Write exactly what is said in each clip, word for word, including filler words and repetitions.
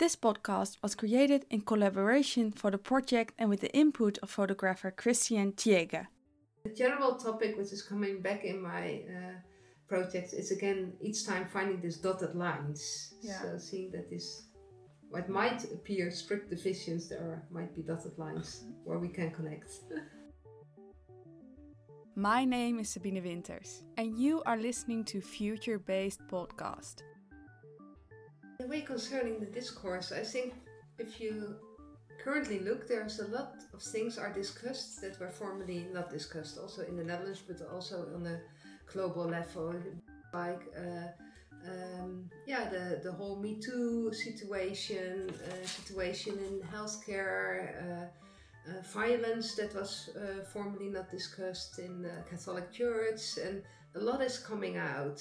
This podcast was created in collaboration for the project and with the input of photographer Christian Tiege. The general topic which is coming back in my uh, project is again each time finding these dotted lines. Yeah. So seeing that this, what might appear strict divisions, there are, might be dotted lines where we can connect. My name is Sabine Winters and you are listening to Future Based Podcast. The way concerning the discourse, I think if you currently look, there's a lot of things are discussed that were formerly not discussed, also in the Netherlands, but also on a global level, like uh, um, yeah, the, the whole Me Too situation, uh, situation in healthcare, uh, uh, violence that was uh, formerly not discussed in the Catholic Church, and a lot is coming out.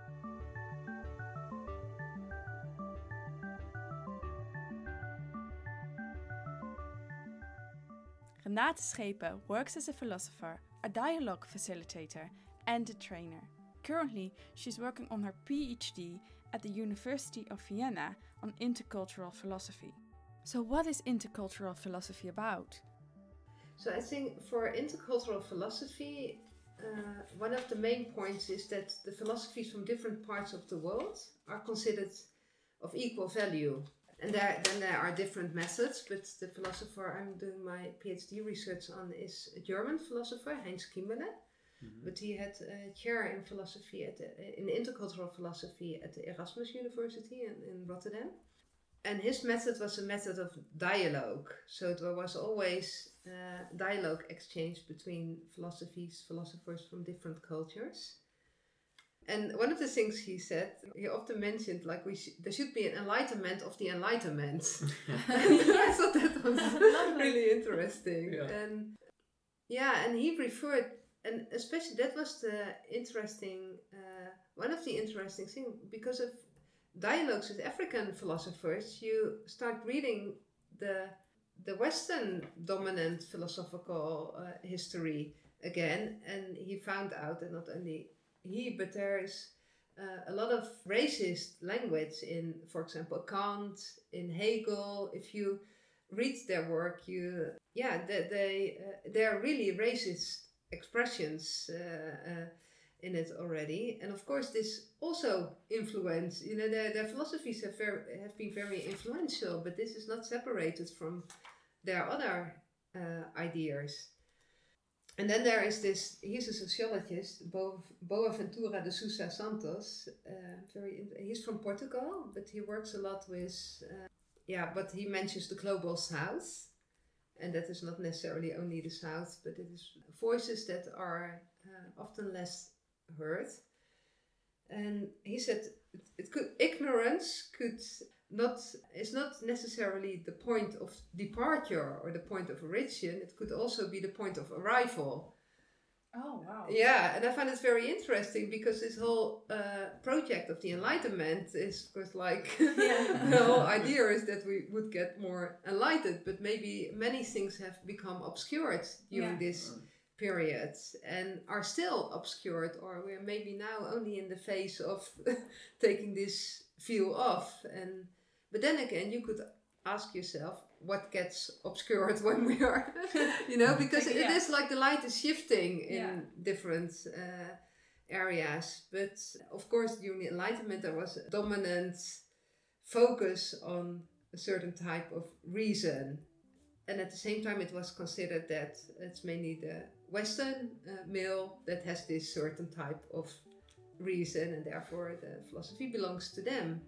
Renate Schepen works as a philosopher, a dialogue facilitator and a trainer. Currently, she's working on her PhD at the University of Vienna on intercultural philosophy. So what is intercultural philosophy about? So I think for intercultural philosophy, uh, one of the main points is that the philosophies from different parts of the world are considered of equal value. And there, then there are different methods, but the philosopher I'm doing my PhD research on is a German philosopher, Heinz Kiemele. Mm-hmm. But he had a chair in philosophy, at the, in intercultural philosophy at the Erasmus University in, in Rotterdam. And his method was a method of dialogue. So there was always uh, dialogue exchange between philosophies, philosophers from different cultures. And one of the things he said, he often mentioned, like we sh- there should be an enlightenment of the enlightenment. I thought that was really interesting. Yeah. And yeah, and he referred, and especially that was the interesting, uh, one of the interesting things, because of dialogues with African philosophers, you start reading the the Western dominant philosophical uh, history again, and he found out that not only he, but there is uh, a lot of racist language in, for example, Kant, in Hegel. If you read their work, you yeah, they they, uh, they are really racist expressions uh, uh, in it already. And of course, this also influenced. You know, their their philosophies have very, have been very influential, but this is not separated from their other uh, ideas. And then there is this, he's a sociologist, Bo, Boaventura de Sousa Santos. Uh, very, he's from Portugal, but he works a lot with, uh, yeah, but he mentions the global south. And that is not necessarily only the south, but it is voices that are uh, often less heard. And he said it, it could, ignorance could not, it's not necessarily the point of departure or the point of origin, it could also be the point of arrival. Oh, wow. Yeah, and I find it very interesting because this whole uh, project of the Enlightenment is, of course, like, yeah. The whole idea is that we would get more enlightened, but maybe many things have become obscured during yeah. this period and are still obscured, or we're maybe now only in the phase of taking this view off. And but then again, you could ask yourself what gets obscured when we are, you know, because yeah. it is like the light is shifting in yeah. different uh, areas. But of course, during the Enlightenment, there was a dominant focus on a certain type of reason. And at the same time, it was considered that it's mainly the Western uh, male that has this certain type of reason, and therefore the philosophy belongs to them.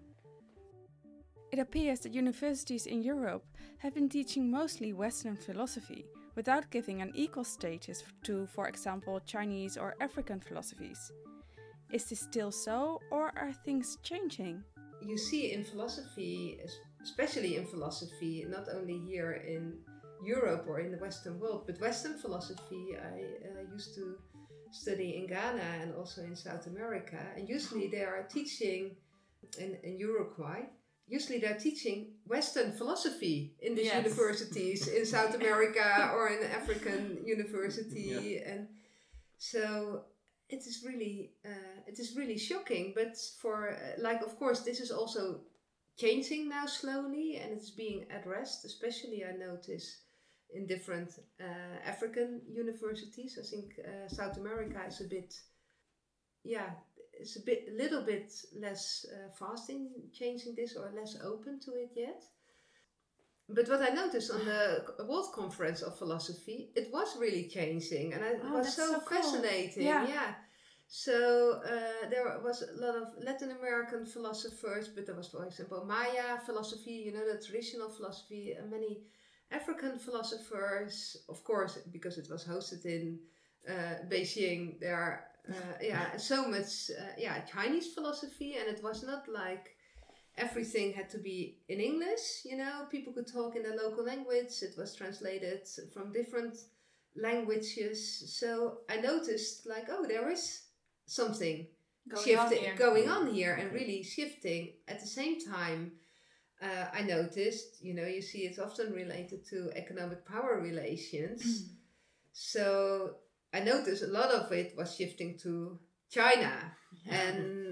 It appears that universities in Europe have been teaching mostly Western philosophy, without giving an equal status to, for example, Chinese or African philosophies. Is this still so, or are things changing? You see in philosophy, especially in philosophy, not only here in Europe or in the Western world, but Western philosophy, I uh, used to study in Ghana and also in South America, and usually they are teaching in, in Uruguay. Usually they're teaching Western philosophy in these yes. universities in South America or in African university, yeah. and so it is really uh, it is really shocking. But for uh, like, of course, this is also changing now slowly, and it's being addressed, especially I notice in different uh, African universities. I think uh, South America is a bit, yeah, it's a bit, a little bit less uh, fast in changing this, or less open to it yet. But what I noticed on the World Conference of Philosophy, it was really changing, and it Oh, was that's so, so cool. fascinating. Yeah. yeah. So uh, there was a lot of Latin American philosophers, but there was, for example, Maya philosophy, you know, the traditional philosophy, and many African philosophers, of course, because it was hosted in uh, Beijing. There are, uh, yeah, so much, uh, yeah, Chinese philosophy, and it was not like everything had to be in English, you know, people could talk in their local language. It was translated from different languages. So I noticed, like, oh, there is something Going shifting, on here. going on here, and really shifting. At the same time, uh, I noticed, you know, you see it's often related to economic power relations. So I noticed a lot of it was shifting to China. And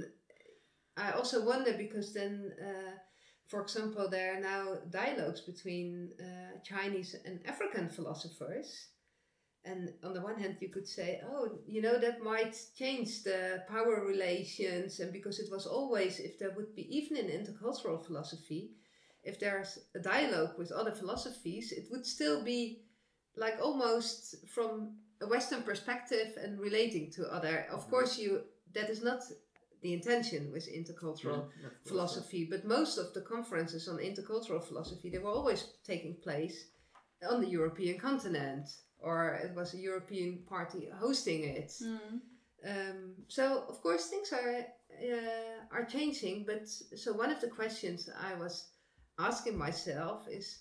I also wonder, because then, uh, for example, there are now dialogues between uh, Chinese and African philosophers. And on the one hand, you could say, oh, you know, that might change the power relations. And because it was always, if there would be, even in intercultural philosophy, if there's a dialogue with other philosophies, it would still be like almost from a Western perspective and relating to other. Of course, you that is not the intention with intercultural Yeah, philosophy, but most of the conferences on intercultural philosophy, they were always taking place on the European continent, or it was a European party hosting it. Mm. Um, so of course things are uh, are changing, but so one of the questions I was asking myself is,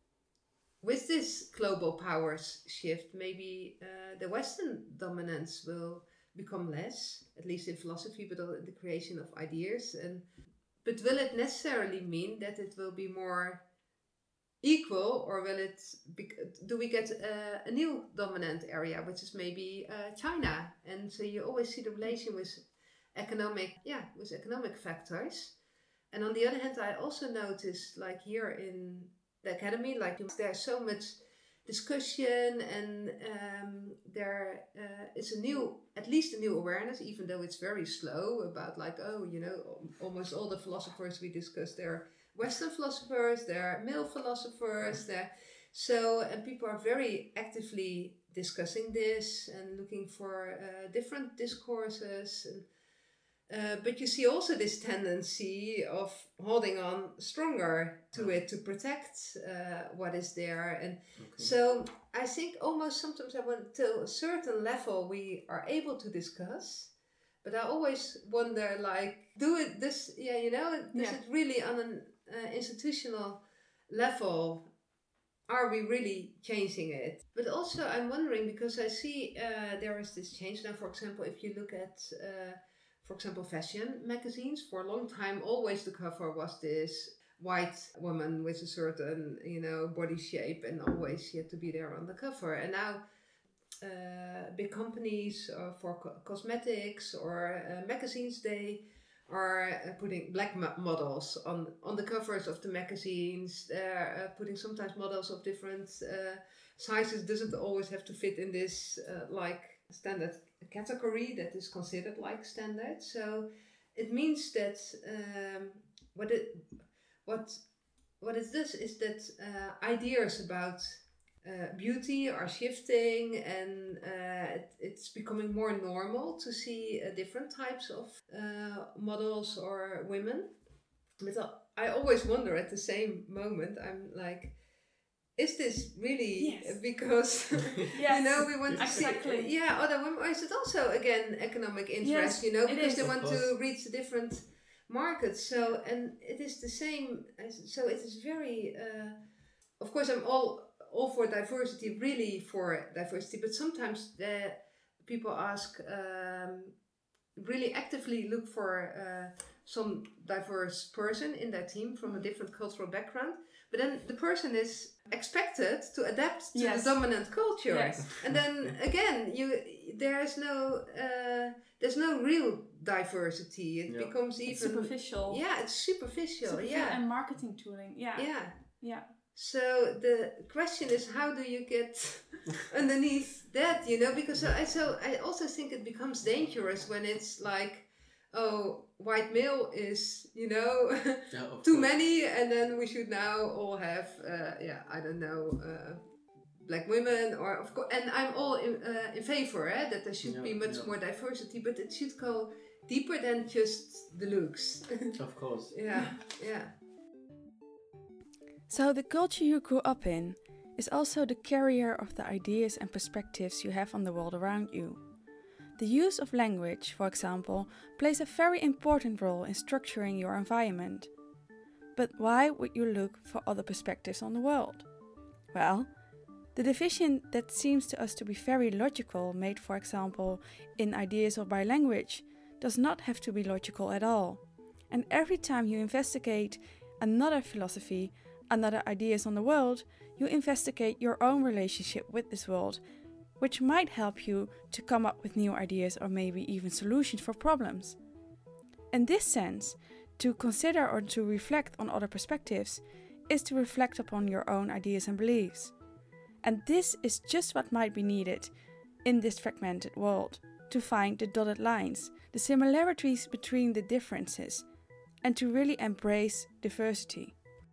with this global powers shift, maybe uh, the Western dominance will become less, at least in philosophy, but in the creation of ideas. And but will it necessarily mean that it will be more equal, or will it be, do we get uh, a new dominant area, which is maybe uh, China? And so you always see the relation with economic, yeah, with economic factors. And on the other hand, I also noticed, like here in the academy, like there's so much discussion, and um, there uh, is a new, at least a new awareness, even though it's very slow, about like, oh, you know, almost all the philosophers we discussed, they're Western philosophers, they're male philosophers, they're, so, and people are very actively discussing this and looking for uh, different discourses. And Uh, but you see also this tendency of holding on stronger to it, to protect uh, what is there. And Okay. so I think almost sometimes I want, till a certain level we are able to discuss, but I always wonder, like, do it this, yeah, you know, is Yeah. it really on an uh, institutional level? Are we really changing it? But also I'm wondering, because I see uh, there is this change now. For example, if you look at uh, for example, fashion magazines, for a long time, always the cover was this white woman with a certain, you know, body shape, and always she had to be there on the cover. And now uh, big companies uh, for co- cosmetics or uh, magazines, they are uh, putting black mo- models on, on the covers of the magazines. They're uh, putting sometimes models of different uh, sizes. Doesn't always have to fit in this uh, like standard category that is considered like standard. So it means that um, what it what what it does is that uh, ideas about uh, beauty are shifting, and uh, it, it's becoming more normal to see uh, different types of uh, models or women. But I always wonder at the same moment, I'm like, is this really Yes. because Yes, you know we want to exactly. see yeah other women, or is it also again economic interest? Yes, you know it because is. they Of want course. to reach the different markets. So, and it is the same. as- So it is very. Uh, of course, I'm all all for diversity, really for diversity. But sometimes the people ask, um, really actively look for uh, some diverse person in their team from a different cultural background. But then the person is expected to adapt to Yes. the dominant culture, Yes. and then again, you there is no uh, there's no real diversity. It Yeah. becomes even It's superficial. Yeah, it's superficial. Superficial yeah, and marketing tooling. Yeah. yeah. Yeah. So the question is, how do you get underneath that? You know, because I so I also think it becomes dangerous when it's like, oh, white male is, you know, Yeah, of too course. many, and then we should now all have, uh, yeah, I don't know, uh, black women, or of course, and I'm all in, uh, in favor eh, that there should Yeah, be much yeah. more diversity, but it should go deeper than just the looks. Of course. yeah, yeah. So the culture you grew up in is also the carrier of the ideas and perspectives you have on the world around you. The use of language, for example, plays a very important role in structuring your environment. But why would you look for other perspectives on the world? Well, the division that seems to us to be very logical, made for example in ideas or by language, does not have to be logical at all. And every time you investigate another philosophy, another ideas on the world, you investigate your own relationship with this world, which might help you to come up with new ideas or maybe even solutions for problems. In this sense, to consider or to reflect on other perspectives is to reflect upon your own ideas and beliefs. And this is just what might be needed in this fragmented world, to find the dotted lines, the similarities between the differences, and to really embrace diversity.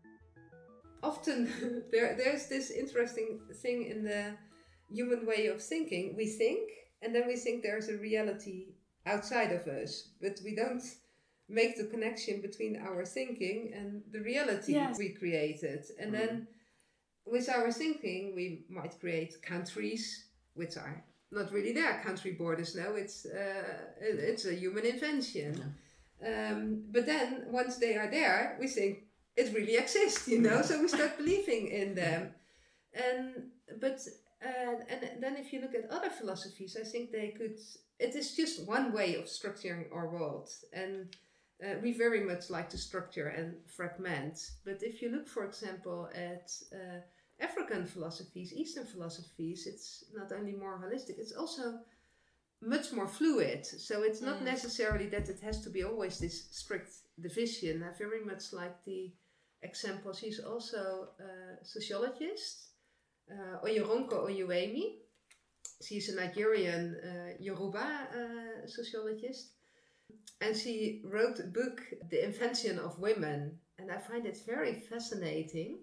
Often there, there's this interesting thing in the human way of thinking. We think, and then we think there's a reality outside of us, but we don't make the connection between our thinking and the reality Yes. we created. And Mm. then with our thinking, we might create countries which are not really there. Country borders, no, it's uh, it- it's a human invention. Um, but then once they are there, we think it really exists, you know. So we start believing in them, and but uh, and then if you look at other philosophies, I think they could. It is just one way of structuring our world, and uh, we very much like to structure and fragment. But if you look, for example, at uh, African philosophies, Eastern philosophies, it's not only more holistic; it's also much more fluid. So it's not Mm. necessarily that it has to be always this strict division. I very much like the example. She's also a sociologist, uh, Oyeronko Oyewemi. She's a Nigerian uh, Yoruba uh, sociologist. And she wrote a book, The Invention of Women. And I find it very fascinating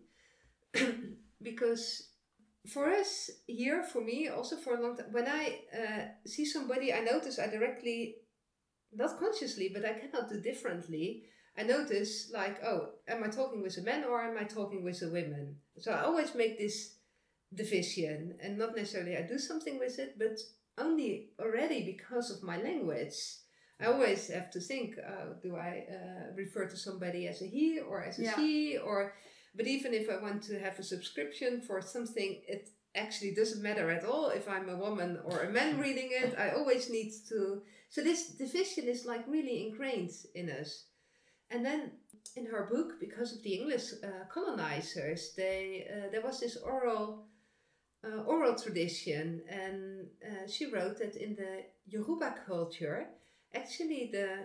because for us here, for me, also for a long time, when I uh, see somebody, I notice I directly, not consciously, but I cannot do differently. I notice like, oh, am I talking with a man or am I talking with a woman? So I always make this division, and not necessarily I do something with it, but only already because of my language. I always have to think, uh, do I uh, refer to somebody as a he or as a Yeah. she? Or, but even if I want to have a subscription for something, it actually doesn't matter at all if I'm a woman or a man reading it. I always need to. So this division is like really ingrained in us. And then in her book, because of the English uh, colonizers, they uh, there was this oral uh, oral tradition, and uh, she wrote that in the Yoruba culture, actually the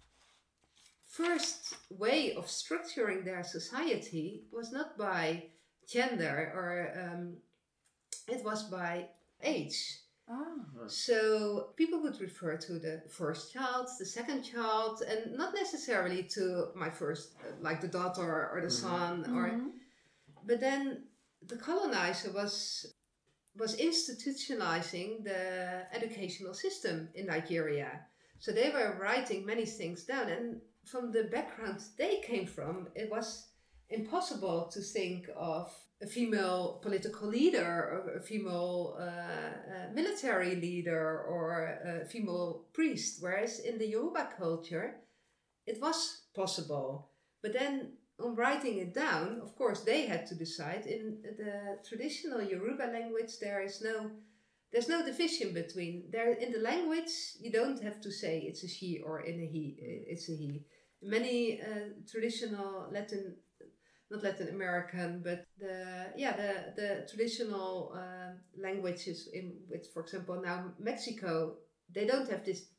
first way of structuring their society was not by gender, or um, it was by age. Ah. So people would refer to the first child, the second child, and not necessarily to my first, uh, like the daughter or the Mhm. son, or. But then the colonizer was was institutionalizing the educational system in Nigeria. So they were writing many things down, and from the background they came from, it was impossible to think of a female political leader, or a female uh, uh, military leader, or a female priest. Whereas in the Yoruba culture, it was possible. But then on writing it down, of course, they had to decide. In the traditional Yoruba language, there is no, there's no division between. There in the language, you don't have to say it's a she or in a he. It's a he. Many uh, traditional Latin, not Latin American, but the yeah the the traditional uh, languages in which, for example, now Mexico, they don't have this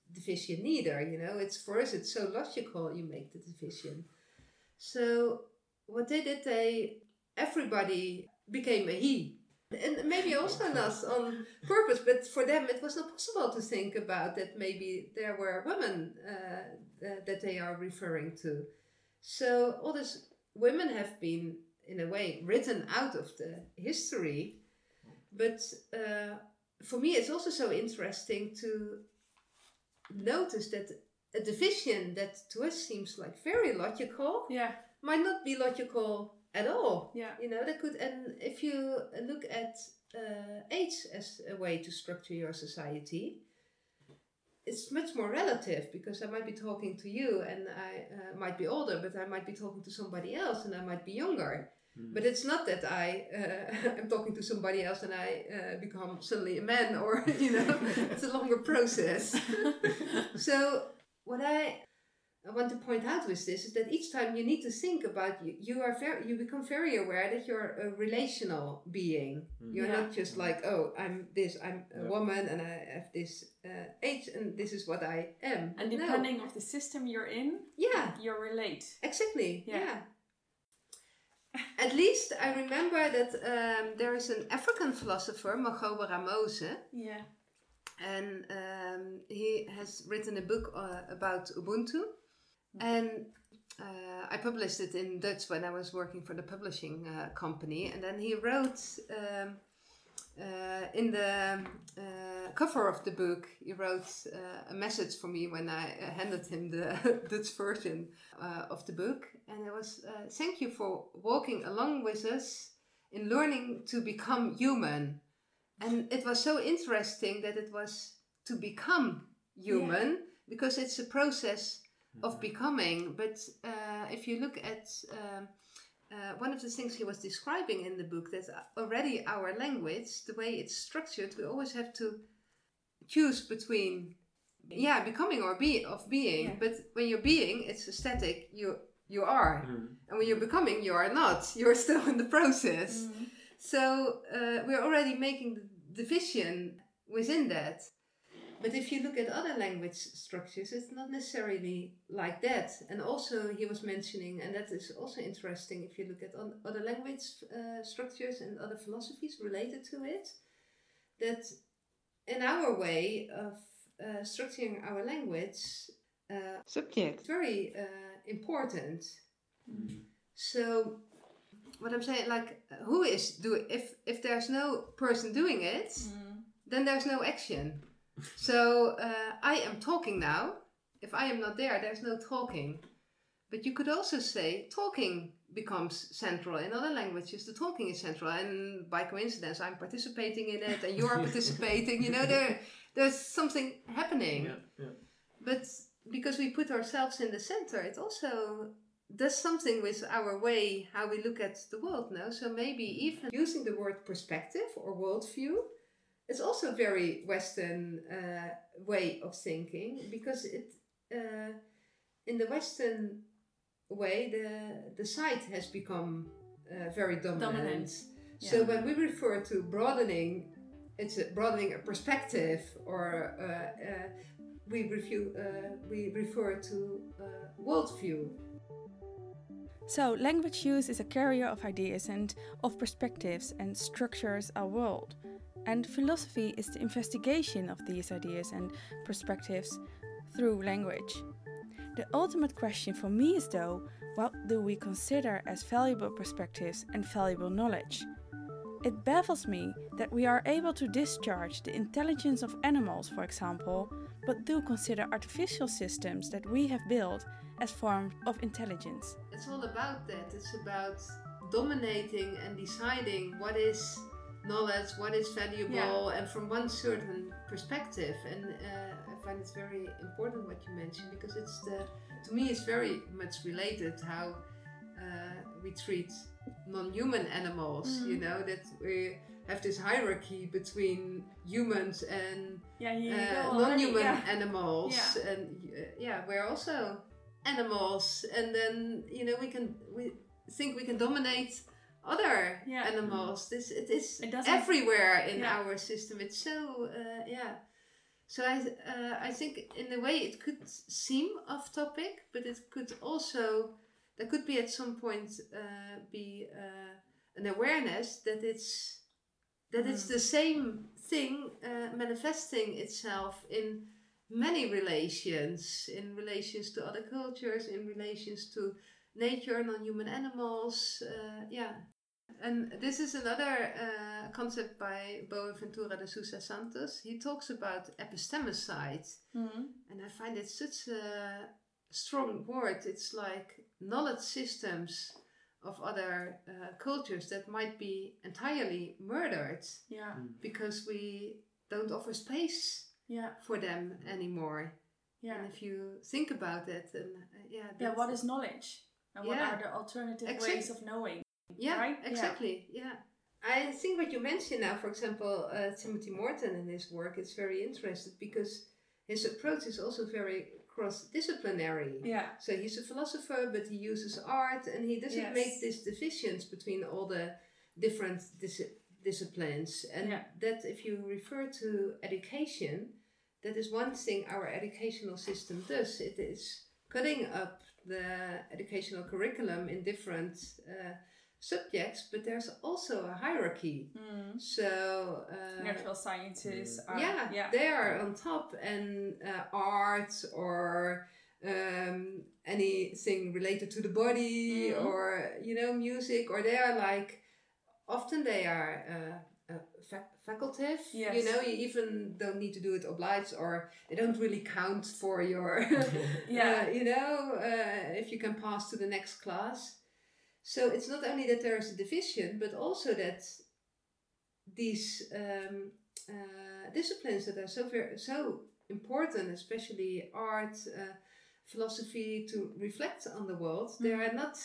division neither. You know, it's for us, it's so logical. You make the division. So what they did, they everybody became a he, and maybe also not on purpose, but for them it was not possible to think about that. Maybe there were women uh, uh, that they are referring to. So all these women have been, in a way, written out of the history. But uh, for me, it's also so interesting to notice that a division that to us seems like very logical, yeah, might not be logical at all. Yeah. You know, that could, and if you look at uh, age as a way to structure your society, it's much more relative, because I might be talking to you and I uh, might be older, but I might be talking to somebody else and I might be younger. Mm. But it's not that I uh, am talking to somebody else and I uh, become suddenly a man, or, you know, it's a longer process. So what I I want to point out with this is that each time you need to think about, you, you are very, you become very aware that you're a relational being. Mm. You're yeah. not just like, oh, I'm this, I'm a yeah. woman and I have this uh, age and this is what I am. And depending no. on the system you're in, yeah, you relate. Exactly, yeah. yeah. At least I remember that um, there is an African philosopher, Magoba Ramose. Yeah. And um, he has written a book uh, about Ubuntu. And uh, I published it in Dutch when I was working for the publishing uh, company. And then he wrote um, uh, in the uh, cover of the book, he wrote uh, a message for me when I uh, handed him the Dutch version uh, of the book. And it was, uh, thank you for walking along with us in learning to become human. And it was so interesting that it was to become human, yeah. because it's a process of becoming. But uh, if you look at um, uh, one of the things he was describing in the book, that already our language, the way it's structured, we always have to choose between, yeah, becoming or be of being. Yeah. But when you're being, it's a static, you you are. Mm. And when you're becoming, you are not. You're still in the process. Mm. So uh, we're already making the division within that. But if you look at other language structures, it's not necessarily like that. And also he was mentioning, and that is also interesting, if you look at other language uh, structures and other philosophies related to it, that in our way of uh, structuring our language, uh, subject, very uh, important. Mm. So what I'm saying, like, who is doing, if, if there's no person doing it, mm. then there's no action. So uh, I am talking now. If I am not there, there's no talking. But you could also say talking becomes central. In other languages, the talking is central. And by coincidence, I'm participating in it and you are participating. You know, there, there's something happening. Yeah, yeah. But because we put ourselves in the center, it also does something with our way, how we look at the world now. So maybe even using the word perspective or worldview, it's also a very Western uh, way of thinking, because it uh, in the Western way, the the sight has become uh, very dominant. dominant. So yeah. when we refer to broadening, it's a broadening a perspective, or uh, uh, we review uh, we refer to uh, worldview. So language use is a carrier of ideas and of perspectives and structures our world. And philosophy is the investigation of these ideas and perspectives through language. The ultimate question for me is, though, what do we consider as valuable perspectives and valuable knowledge? It baffles me that we are able to discharge the intelligence of animals, for example, but do consider artificial systems that we have built as forms of intelligence. It's all about that. It's about dominating and deciding what is knowledge, what is valuable, yeah. and from one certain perspective. And uh, I find it very important what you mentioned, because it's the, to me it's very much related how uh, we treat non-human animals. Mm. You know, that we have this hierarchy between humans and yeah, uh, non-human yeah. animals. Yeah. And uh, yeah, we're also animals. And then, you know, we can we think we can dominate other yeah. animals. This it is it everywhere in yeah. our system. It's so uh, yeah. So I, uh, I think in a way it could seem off topic, but it could also, there could be at some point uh, be uh, an awareness that it's that mm. it's the same thing uh, manifesting itself in many relations, in relations to other cultures, in relations to nature, non-human animals, uh, yeah. And this is another uh, concept by Boaventura de Sousa Santos. He talks about epistemicide, mm-hmm. and I find it such a strong word. It's like knowledge systems of other uh, cultures that might be entirely murdered, yeah, mm. because we don't offer space, yeah, for them anymore. Yeah. And if you think about it, and uh, yeah, yeah, what is knowledge, and yeah. what are the alternative Exact- ways of knowing? Yeah, right? exactly. Yeah. yeah. I think what you mentioned now, for example, uh, Timothy Morton in his work, it's very interesting because his approach is also very cross-disciplinary. Yeah. So he's a philosopher, but he uses art, and he doesn't yes. make these divisions between all the different dis- disciplines. And yeah. that, if you refer to education, that is one thing our educational system does. It is cutting up the educational curriculum in different uh, subjects, but there's also a hierarchy. Mm. So uh, natural sciences are, yeah, yeah they are on top, and uh, art or um, anything related to the body, mm. or you know, music, or they are like often they are uh, uh, fac- facultative. Yes. You know, you even don't need to do it obliged, or they don't really count for your yeah uh, you know uh, if you can pass to the next class. So it's not only that there is a division, but also that these um, uh, disciplines that are so very, so important, especially art, uh, philosophy, to reflect on the world, mm. they are not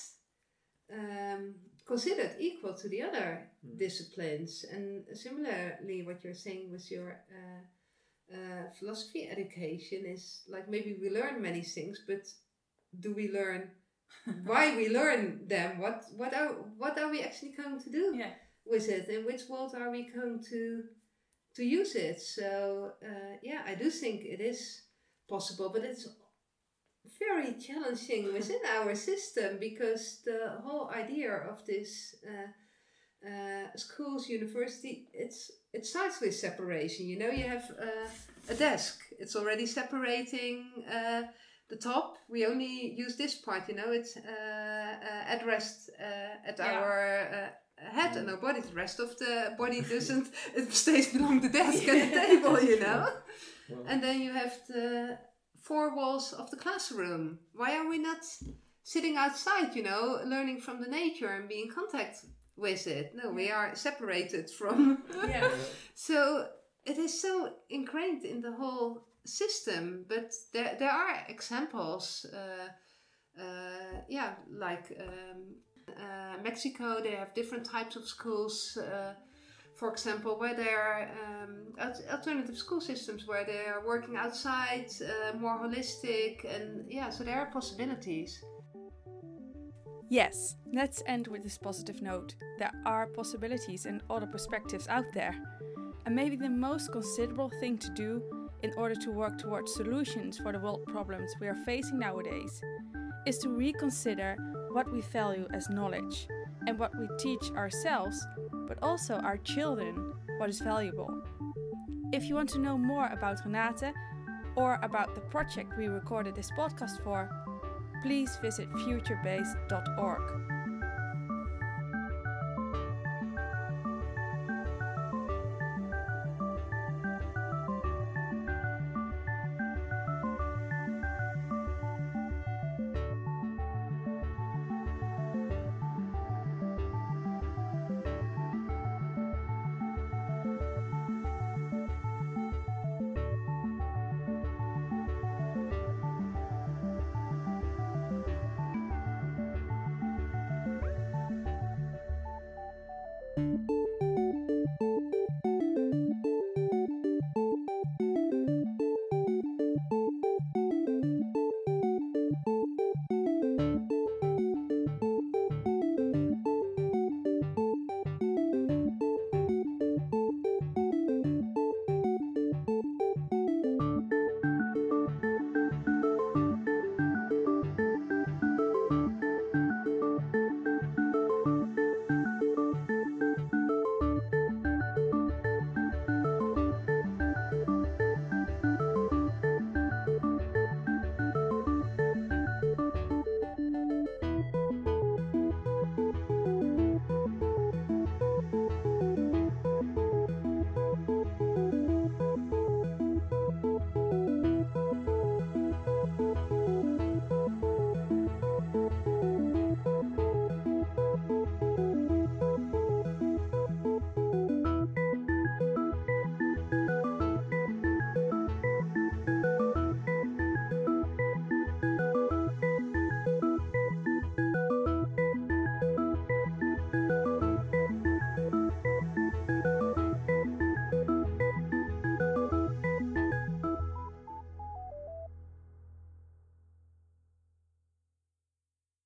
um, considered equal to the other mm. disciplines. And similarly, what you're saying with your uh, uh, philosophy education is like maybe we learn many things, but do we learn why we learn them? What what are what are we actually going to do yeah. with it? In which world are we going to to use it? So uh, yeah, I do think it is possible, but it's very challenging within our system, because the whole idea of this uh, uh, schools, university, it's it starts with separation. You know, you have uh, a desk. It's already separating. Uh, The top, we only use this part, you know, it's uh, uh, at rest uh, at yeah. our uh, head and our body. The rest of the body doesn't, it stays along the desk and the table, you know. Well. And then you have the four walls of the classroom. Why are we not sitting outside, you know, learning from the nature and being in contact with it? No, yeah. we are separated from. yeah. So it is so ingrained in the whole system, but there there are examples uh, uh, yeah like um, uh, Mexico, they have different types of schools, uh, for example, where there are um, alternative school systems where they are working outside, uh, more holistic, and yeah, so there are possibilities. Yes, let's end with this positive note. There are possibilities and other perspectives out there, and maybe the most considerable thing to do in order to work towards solutions for the world problems we are facing nowadays is to reconsider what we value as knowledge and what we teach ourselves, but also our children, what is valuable. If you want to know more about Renate or about the project we recorded this podcast for, please visit futurebase dot org. Thank you.